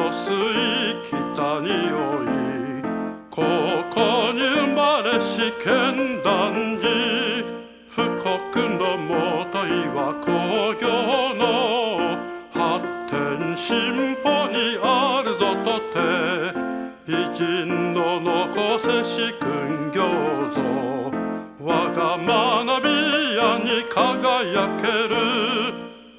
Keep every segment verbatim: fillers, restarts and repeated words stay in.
の水北におい、ここに生まれし剣談に、富国のもといは工業の発展進歩にあるぞとて、偉人の残せし訓行ぞ、我が学び屋に輝ける。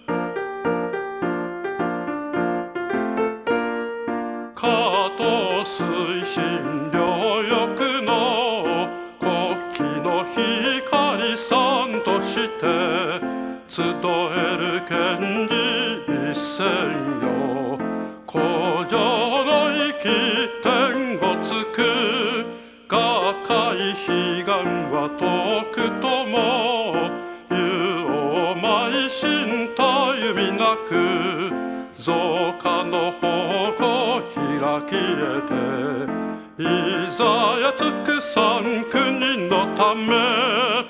加藤推進両翼の国旗の光さんとして集える賢治一線よ、工場の生き天をつく、画界悲願は遠くとも、湯を邁進たゆみなく、増加の方向開き得て、いざやつく三国のため